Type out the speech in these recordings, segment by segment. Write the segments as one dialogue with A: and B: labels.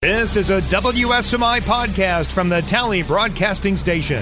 A: This is a WSMI podcast from the Tally Broadcasting Station.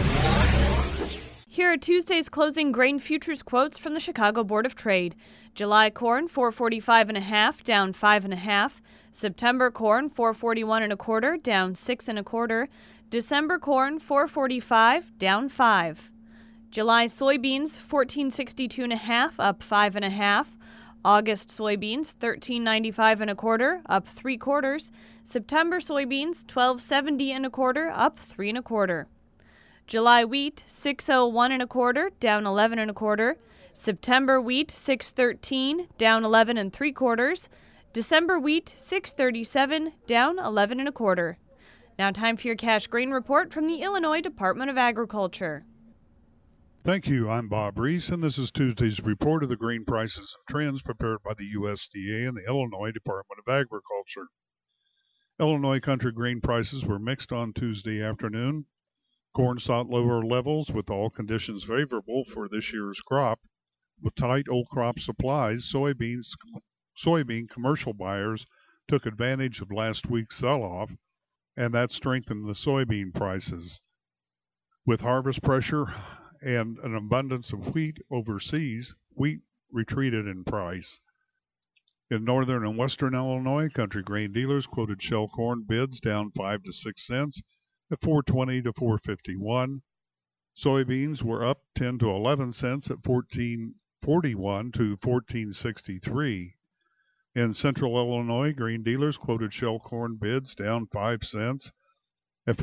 B: Here are Tuesday's closing grain futures quotes from the Chicago Board of Trade. July corn, $4.45.5, down 5.5. September corn, $4.41 1/4, down 6 1/4. December corn, $4.45, down 5. July soybeans, $14.62.5, up 5.5. August soybeans, $13.95 1/4, up 3/4. September soybeans, $12.70 1/4, up 3 1/4. July wheat, $6.01 1/4, down 11 1/4. September wheat, $6.13, down 11 3/4. December wheat, $6.37, down 11 1/4. Now time for your cash grain report from the Illinois Department of Agriculture.
C: Thank you. I'm Bob Reese, and this is Tuesday's report of the grain prices and trends prepared by the USDA and the Illinois Department of Agriculture. Illinois country grain prices were mixed on Tuesday afternoon. Corn sought lower levels with all conditions favorable for this year's crop. With tight old crop supplies, soybean commercial buyers took advantage of last week's sell-off, and that strengthened the soybean prices. With harvest pressure and an abundance of wheat overseas, wheat retreated in price. In northern and western Illinois, country grain dealers quoted shell corn bids down 5 to 6 cents at $4.20 to $4.51. Soybeans were up 10 to 11 cents at $14.41 to $14.63. In central Illinois, grain dealers quoted shell corn bids down 5 cents at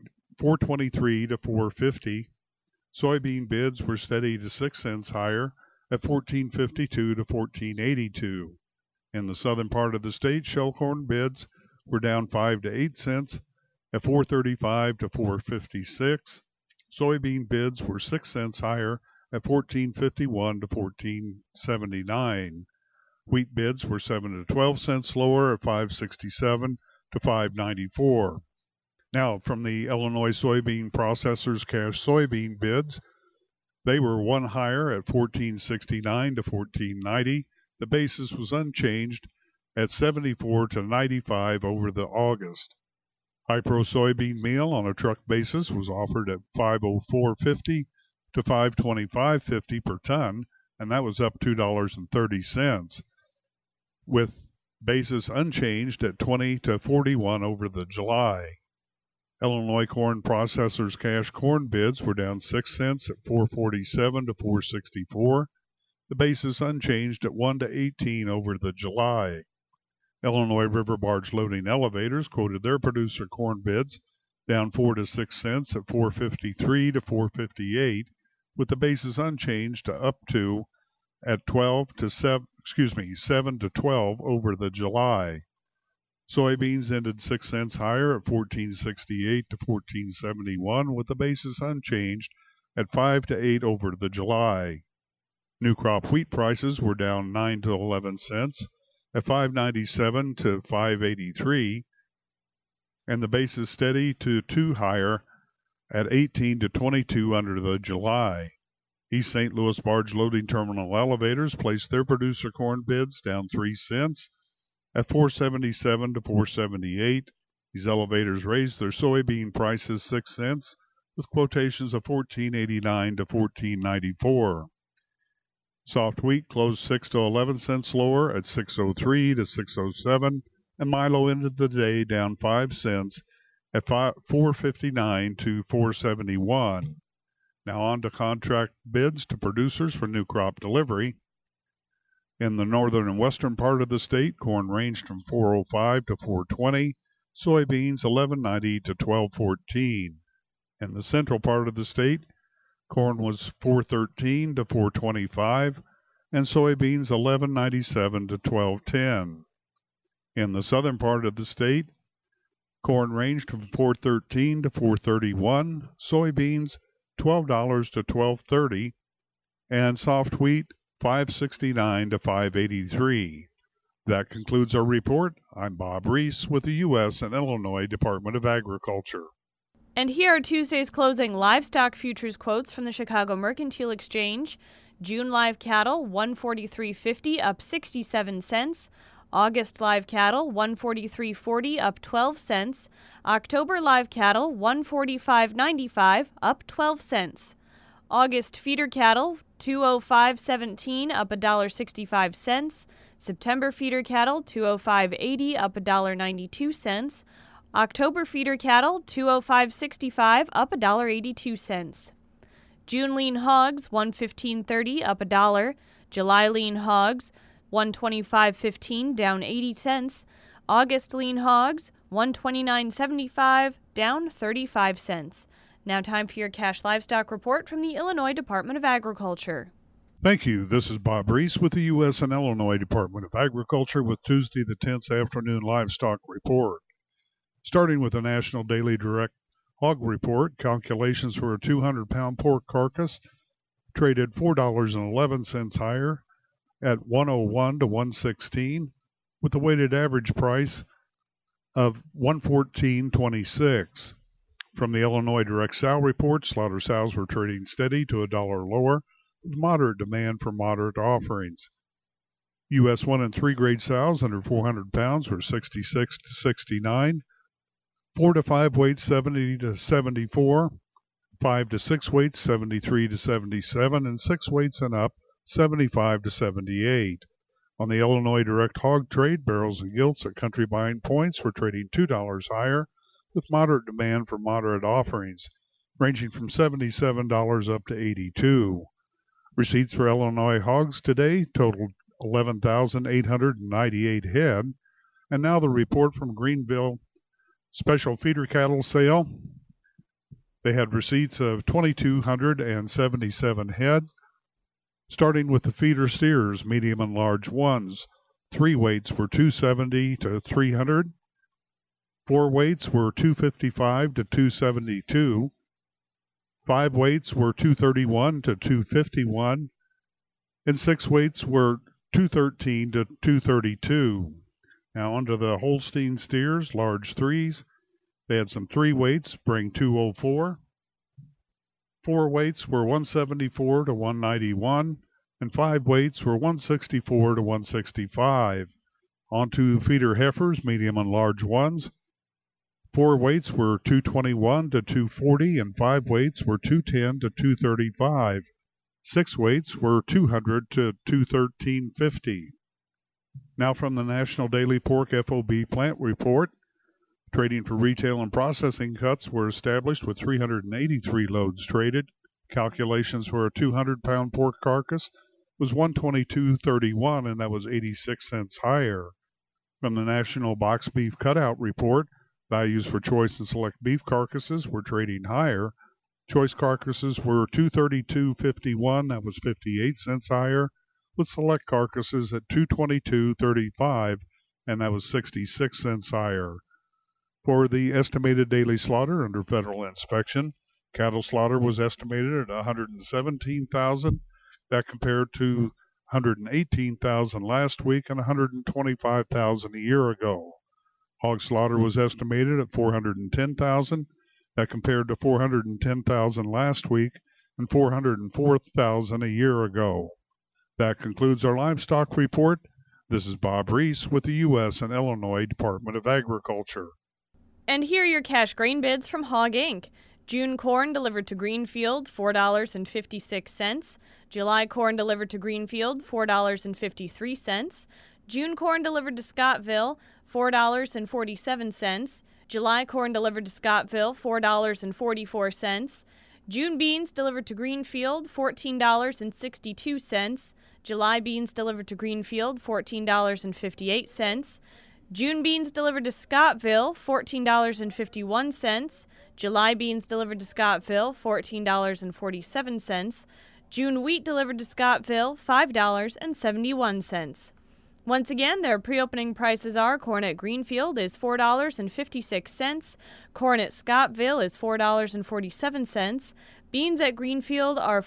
C: $4.23 to $4.50. Soybean bids were steady to 6 cents higher at $14.52 to $14.82. In the southern part of the state, shell corn bids were down 5 to 8 cents at $4.35 to $4.56. Soybean bids were 6 cents higher at $14.51 to $14.79. Wheat bids were 7 to 12 cents lower at $5.67 to $5.94. Now, from the Illinois Soybean Processors cash soybean bids, they were one higher at $14.69 to $14.90. The basis was unchanged at 74 to 95 over the August. High-Pro soybean meal on a truck basis was offered at $504.50 to $525.50 per ton, and that was up $2.30, with basis unchanged at 20 to 41 over the July. Illinois corn processors cash corn bids were down 6 cents at $4.47 to $4.64. The basis unchanged at 1 to 18 over the July. Illinois river barge loading elevators quoted their producer corn bids down 4 to 6 cents at $4.53 to $4.58, with the basis unchanged to up to at 7 to 12 over the July. Soybeans ended 6 cents higher at $14.68 to $14.71, with the basis unchanged at 5 to 8 over the July. New crop wheat prices were down 9 to 11 cents at $5.97 to $5.83, and the basis steady to 2 higher at 18 to 22 under the July. East St. Louis barge loading terminal elevators placed their producer corn bids down 3 cents at $4.77 to $4.78. These elevators raised their soybean prices 6 cents, with quotations of $14.89 to $14.94. Soft wheat closed 6 to 11 cents lower at $6.03 to $6.07, and Milo ended the day down 5 cents at $4.59 to $4.71. Now on to contract bids to producers for new crop delivery. In the northern and western part of the state, corn ranged from $4.05 to $4.20, soybeans $11.90 to $12.14. In the central part of the state, corn was $4.13 to $4.25, and soybeans $11.97 to $12.10. In the southern part of the state, corn ranged from $4.13 to $4.31, soybeans $12 to $12.30, and soft wheat $5.69 to $5.83. That concludes our report. I'm Bob Reese with the U.S. and Illinois Department of Agriculture.
B: And here are Tuesday's closing livestock futures quotes from the Chicago Mercantile Exchange. June live cattle, $143.50, up 67 cents. August live cattle, $143.40, up 12 cents. October live cattle, $145.95, up 12 cents. August feeder cattle, $205.17, up $1.65. September feeder cattle, $205.80, up $1.92. October feeder cattle, $205.65, up $1.82. June lean hogs, $115.30, up $1. July lean hogs, $125.15, down 80 cents. August lean hogs, $129.75, down 35 cents. Now time for your cash livestock report from the Illinois Department of Agriculture.
C: Thank you. This is Bob Reese with the U.S. and Illinois Department of Agriculture with Tuesday the 10th afternoon livestock report. Starting with the National Daily Direct Hog Report, calculations for a 200-pound pork carcass traded $4.11 higher at 101 to 116, with a weighted average price of 114.26. From the Illinois Direct Sow Report, slaughter sows were trading steady to $1 lower, with moderate demand for moderate offerings. U.S. 1 and 3 grade sows under 400 pounds were 66 to 69, 4 to 5 weights 70 to 74, 5 to 6 weights 73 to 77, and 6 weights and up 75 to 78. On the Illinois Direct Hog Trade, barrels and gilts at country buying points were trading $2 higher, with moderate demand for moderate offerings, ranging from $77 up to $82. Receipts for Illinois hogs today totaled 11,898 head. And now the report from Greenville Special Feeder Cattle Sale. They had receipts of 2,277 head. Starting with the feeder steers, medium and large ones. 3 weights were 270 to 300. 4 weights were 255 to 272. 5 weights were 231 to 251. And 6 weights were 213 to 232. Now onto the Holstein steers, large 3s. They had some 3 weights, bring 204. 4 weights were 174 to 191, and 5 weights were 164 to 165. On to feeder heifers, medium and large ones. 4 weights were 221 to 240, and 5 weights were 210 to 235. 6 weights were 200 to 213.50. Now from the National Daily Pork FOB Plant Report. Trading for retail and processing cuts were established with 383 loads traded. Calculations for a 200-pound pork carcass was $122.31, and that was 86 cents higher. From the National Box Beef Cutout Report, values for choice and select beef carcasses were trading higher. Choice carcasses were $232.51, that was 58 cents higher, with select carcasses at $222.35, and that was 66 cents higher. For the estimated daily slaughter under federal inspection, cattle slaughter was estimated at 117,000. That compared to 118,000 last week and 125,000 a year ago. Hog slaughter was estimated at 410,000. That compared to 410,000 last week and 404,000 a year ago. That concludes our livestock report. This is Bob Reese with the U.S. and Illinois Department of Agriculture.
B: And here are your cash grain bids from Hog Inc. June corn delivered to Greenfield, $4.56. July corn delivered to Greenfield, $4.53. June corn delivered to Scottville, $4.47. July corn delivered to Scottville, $4.44. June beans delivered to Greenfield, $14.62. July beans delivered to Greenfield, $14.58. June beans delivered to Scottville, $14.51. July beans delivered to Scottville, $14.47. June wheat delivered to Scottville, $5.71. Once again, their pre-opening prices are: corn at Greenfield is $4.56, corn at Scottville is $4.47, beans at Greenfield are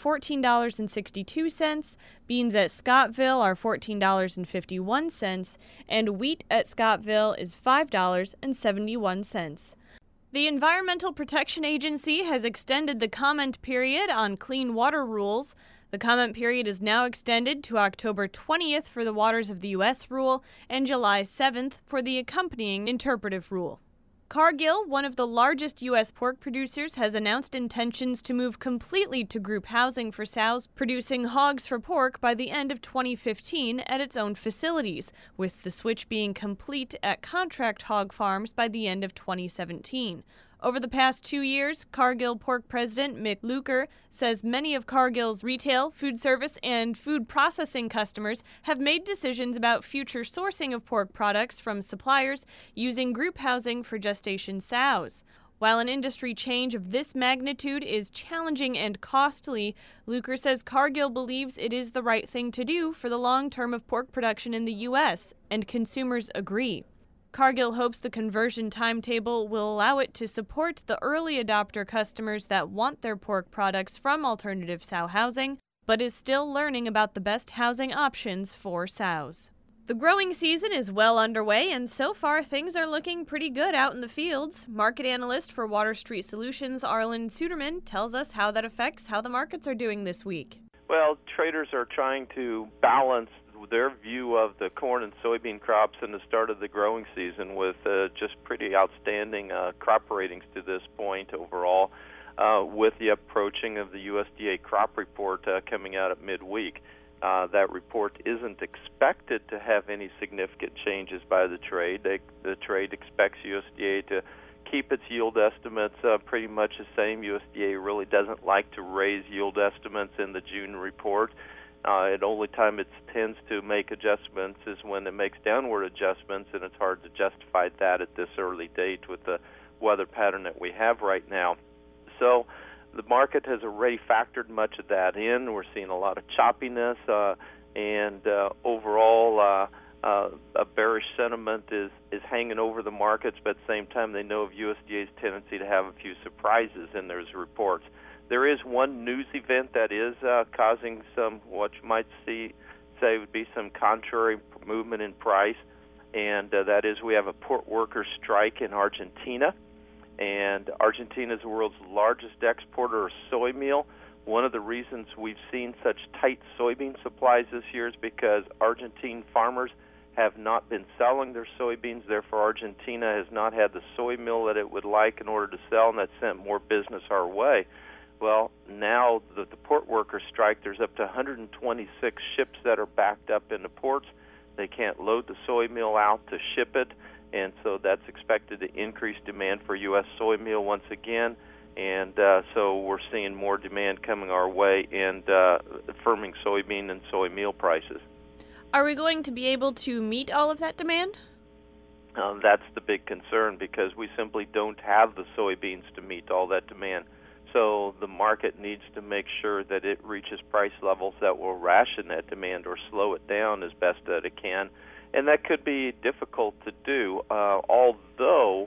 B: $14.62, beans at Scottville are $14.51, and wheat at Scottville is $5.71. The Environmental Protection Agency has extended the comment period on clean water rules. The comment period is now extended to October 20th for the Waters of the U.S. rule and July 7th for the accompanying interpretive rule. Cargill, one of the largest U.S. pork producers, has announced intentions to move completely to group housing for sows producing hogs for pork by the end of 2015 at its own facilities, with the switch being complete at contract hog farms by the end of 2017. Over the past 2 years, Cargill pork president Mick Luker says many of Cargill's retail, food service, and food processing customers have made decisions about future sourcing of pork products from suppliers using group housing for gestation sows. While an industry change of this magnitude is challenging and costly, Luker says Cargill believes it is the right thing to do for the long term of pork production in the U.S., and consumers agree. Cargill hopes the conversion timetable will allow it to support the early adopter customers that want their pork products from alternative sow housing, but is still learning about the best housing options for sows. The growing season is well underway, and so far things are looking pretty good out in the fields. Market analyst for Water Street Solutions, Arlen Suderman, tells us how that affects how the markets are doing this week.
D: Well, traders are trying to balance their view of the corn and soybean crops in the start of the growing season with just pretty outstanding crop ratings to this point overall, with the approaching of the USDA crop report coming out at midweek. That report isn't expected to have any significant changes by the trade. The trade expects USDA to keep its yield estimates pretty much the same. USDA really doesn't like to raise yield estimates in the June report. The only time it tends to make adjustments is when it makes downward adjustments, and it's hard to justify that at this early date with the weather pattern that we have right now. So the market has already factored much of that in. We're seeing a lot of choppiness, and overall a bearish sentiment is hanging over the markets, but at the same time they know of USDA's tendency to have a few surprises in those reports. There is one news event that is causing some, what you might say would be some contrary movement in price, and that is we have a port worker strike in Argentina. And Argentina is the world's largest exporter of soy meal. One of the reasons we've seen such tight soybean supplies this year is because Argentine farmers have not been selling their soybeans. Therefore, Argentina has not had the soy meal that it would like in order to sell, and that's sent more business our way. Well, now the port worker strike, there's up to 126 ships that are backed up in the ports. They can't load the soy meal out to ship it, and so that's expected to increase demand for U.S. soy meal once again. And so we're seeing more demand coming our way and firming soybean and soy meal prices.
B: Are we going to be able to meet all of that demand?
D: That's the big concern, because we simply don't have the soybeans to meet all that demand. So the market needs to make sure that it reaches price levels that will ration that demand or slow it down as best that it can. And that could be difficult to do, although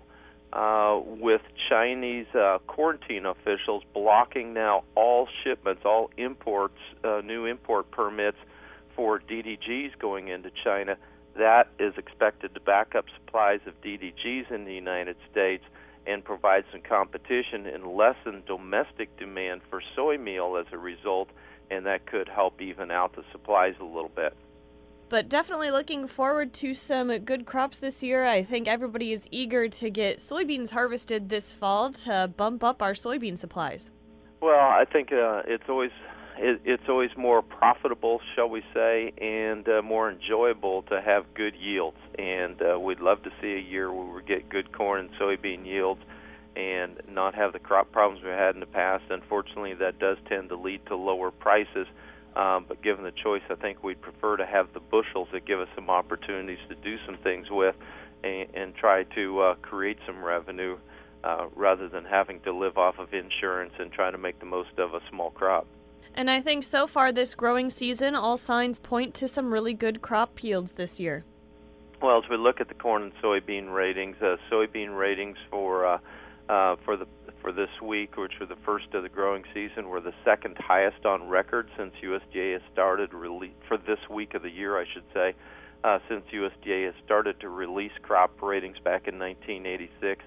D: with Chinese quarantine officials blocking now all shipments, all imports, new import permits for DDGs going into China, that is expected to back up supplies of DDGs in the United States and provide some competition and lessen domestic demand for soy meal as a result, and that could help even out the supplies a little bit.
B: But definitely looking forward to some good crops this year. I think everybody is eager to get soybeans harvested this fall to bump up our soybean supplies.
D: Well, I think it's always more profitable, shall we say, and more enjoyable to have good yields. And we'd love to see a year where we get good corn and soybean yields and not have the crop problems we had in the past. Unfortunately, that does tend to lead to lower prices. But given the choice, I think we'd prefer to have the bushels that give us some opportunities to do some things with and try to create some revenue rather than having to live off of insurance and trying to make the most of a small crop.
B: And I think so far this growing season, all signs point to some really good crop yields this year.
D: Well, as we look at the corn and soybean ratings for this week, which were the first of the growing season, were the second highest on record since USDA has started for this week of the year, I should say, since USDA has started to release crop ratings back in 1986.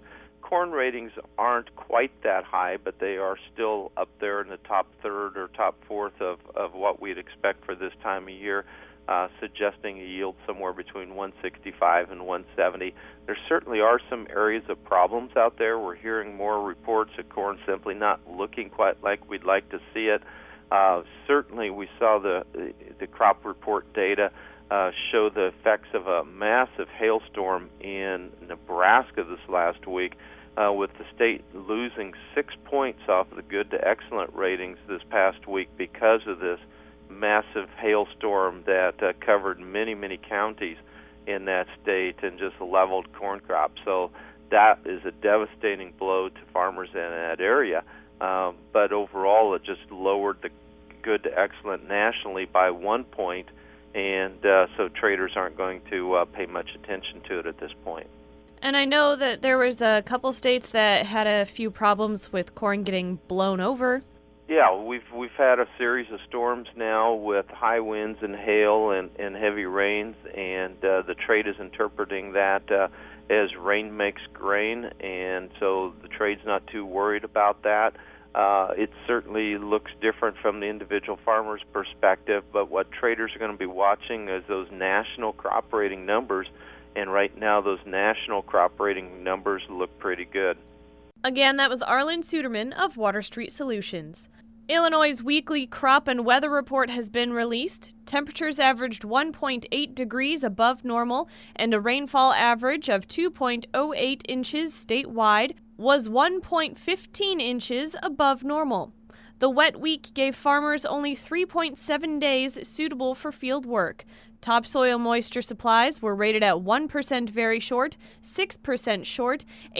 D: corn ratings aren't quite that high, but they are still up there in the top third or top fourth of what we'd expect for this time of year, suggesting a yield somewhere between 165 and 170. There certainly are some areas of problems out there. We're hearing more reports of corn simply not looking quite like we'd like to see it. Certainly we saw the crop report data show the effects of a massive hailstorm in Nebraska this last week, with the state losing 6 points off of the good to excellent ratings this past week because of this massive hailstorm that covered many, many counties in that state and just leveled corn crops. So that is a devastating blow to farmers in that area. But overall, it just lowered the good to excellent nationally by 1 point, and so traders aren't going to pay much attention to it at this point.
B: And I know that there was a couple states that had a few problems with corn getting blown over.
D: Yeah, we've had a series of storms now with high winds and hail and heavy rains, and the trade is interpreting that as rain makes grain, and so the trade's not too worried about that. It certainly looks different from the individual farmer's perspective, but what traders are going to be watching is those national crop rating numbers, and right now those national crop rating numbers look pretty good.
B: Again, that was Arlen Suderman of Water Street Solutions. Illinois' weekly crop and weather report has been released. Temperatures averaged 1.8 degrees above normal, and a rainfall average of 2.08 inches statewide was 1.15 inches above normal. The wet week gave farmers only 3.7 days suitable for field work. Topsoil moisture supplies were rated at 1% very short, 6% short,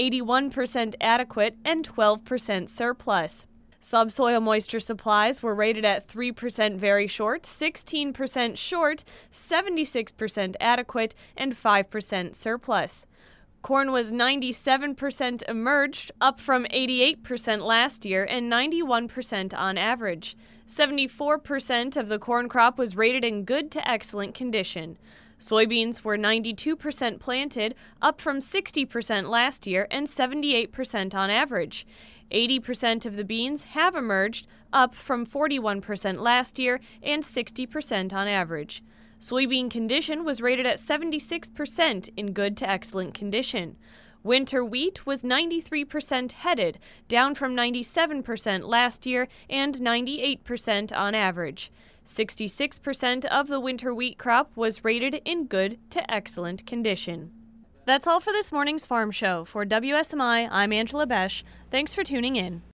B: 81% adequate, and 12% surplus. Subsoil moisture supplies were rated at 3% very short, 16% short, 76% adequate, and 5% surplus. Corn was 97% emerged, up from 88% last year and 91% on average. 74% of the corn crop was rated in good to excellent condition. Soybeans were 92% planted, up from 60% last year and 78% on average. 80% of the beans have emerged, up from 41% last year and 60% on average. Soybean condition was rated at 76% in good to excellent condition. Winter wheat was 93% headed, down from 97% last year and 98% on average. 66% of the winter wheat crop was rated in good to excellent condition. That's all for this morning's Farm Show. For WSMI, I'm Angela Besch. Thanks for tuning in.